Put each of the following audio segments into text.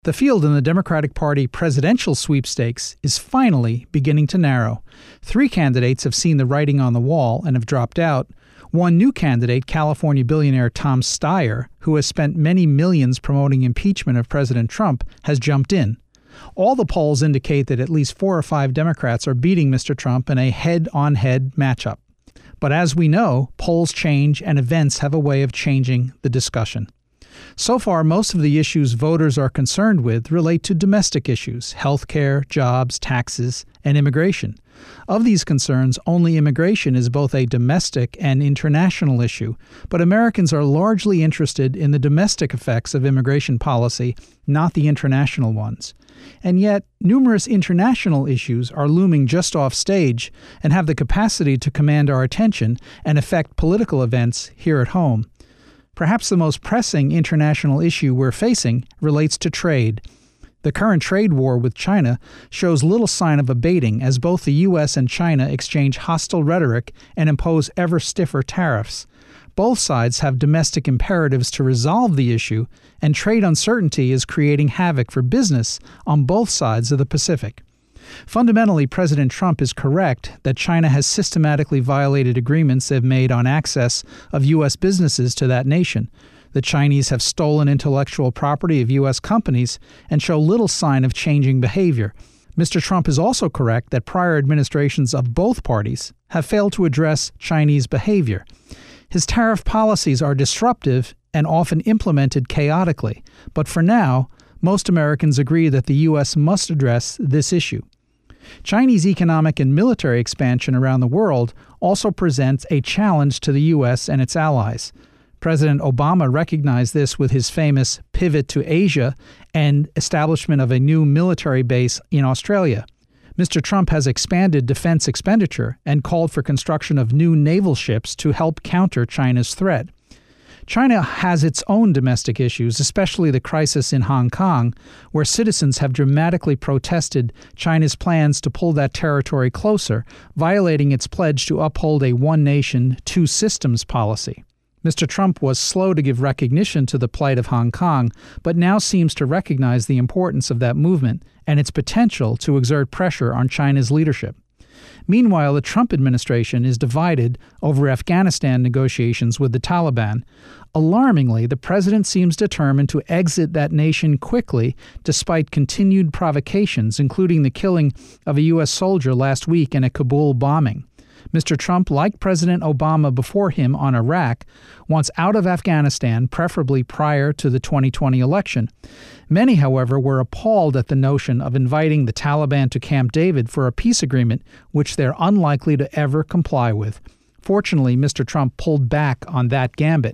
The field in the Democratic Party presidential sweepstakes is finally beginning to narrow. 3 candidates have seen the writing on the wall and have dropped out. One new candidate, California billionaire Tom Steyer, who has spent many millions promoting impeachment of President Trump, has jumped in. All the polls indicate that at least 4 or 5 Democrats are beating Mr. Trump in a head-on-head matchup. But as we know, polls change and events have a way of changing the discussion. So far, most of the issues voters are concerned with relate to domestic issues: healthcare, jobs, taxes, and immigration. Of these concerns, only immigration is both a domestic and international issue, but Americans are largely interested in the domestic effects of immigration policy, not the international ones. And yet, numerous international issues are looming just off stage and have the capacity to command our attention and affect political events here at home. Perhaps the most pressing international issue we're facing relates to trade. The current trade war with China shows little sign of abating as both the U.S. and China exchange hostile rhetoric and impose ever stiffer tariffs. Both sides have domestic imperatives to resolve the issue, and trade uncertainty is creating havoc for business on both sides of the Pacific. Fundamentally, President Trump is correct that China has systematically violated agreements they've made on access of U.S. businesses to that nation. The Chinese have stolen intellectual property of U.S. companies and show little sign of changing behavior. Mr. Trump is also correct that prior administrations of both parties have failed to address Chinese behavior. His tariff policies are disruptive and often implemented chaotically, but for now, most Americans agree that the U.S. must address this issue. Chinese economic and military expansion around the world also presents a challenge to the U.S. and its allies. President Obama recognized this with his famous pivot to Asia and establishment of a new military base in Australia. Mr. Trump has expanded defense expenditure and called for construction of new naval ships to help counter China's threat. China has its own domestic issues, especially the crisis in Hong Kong, where citizens have dramatically protested China's plans to pull that territory closer, violating its pledge to uphold a one nation, two systems policy. Mr. Trump was slow to give recognition to the plight of Hong Kong, but now seems to recognize the importance of that movement and its potential to exert pressure on China's leadership. Meanwhile, the Trump administration is divided over Afghanistan negotiations with the Taliban. Alarmingly, the president seems determined to exit that nation quickly despite continued provocations, including the killing of a U.S. soldier last week in a Kabul bombing. Mr. Trump, like President Obama before him on Iraq, wants out of Afghanistan, preferably prior to the 2020 election. Many, however, were appalled at the notion of inviting the Taliban to Camp David for a peace agreement which they're unlikely to ever comply with. Fortunately, Mr. Trump pulled back on that gambit.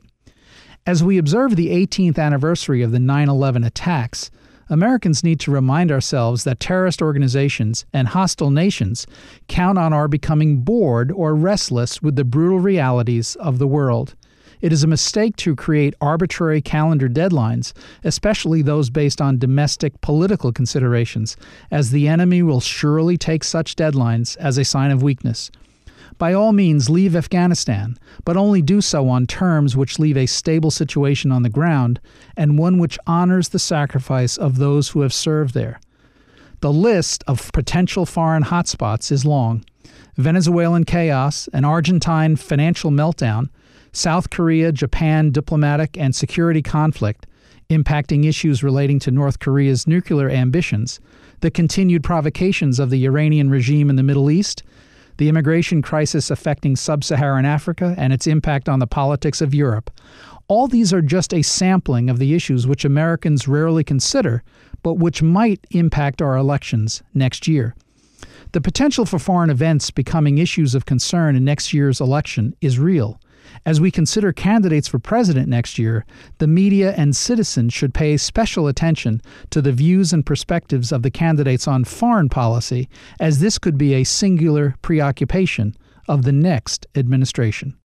As we observe the 18th anniversary of the 9/11 attacks, Americans need to remind ourselves that terrorist organizations and hostile nations count on our becoming bored or restless with the brutal realities of the world. It is a mistake to create arbitrary calendar deadlines, especially those based on domestic political considerations, as the enemy will surely take such deadlines as a sign of weakness. By all means, leave Afghanistan, but only do so on terms which leave a stable situation on the ground and one which honors the sacrifice of those who have served there. The list of potential foreign hotspots is long. Venezuelan chaos, an Argentine financial meltdown, South Korea, Japan diplomatic and security conflict, impacting issues relating to North Korea's nuclear ambitions, the continued provocations of the Iranian regime in the Middle East, the immigration crisis affecting sub-Saharan Africa and its impact on the politics of Europe. All these are just a sampling of the issues which Americans rarely consider, but which might impact our elections next year. The potential for foreign events becoming issues of concern in next year's election is real. As we consider candidates for president next year, the media and citizens should pay special attention to the views and perspectives of the candidates on foreign policy, as this could be a singular preoccupation of the next administration.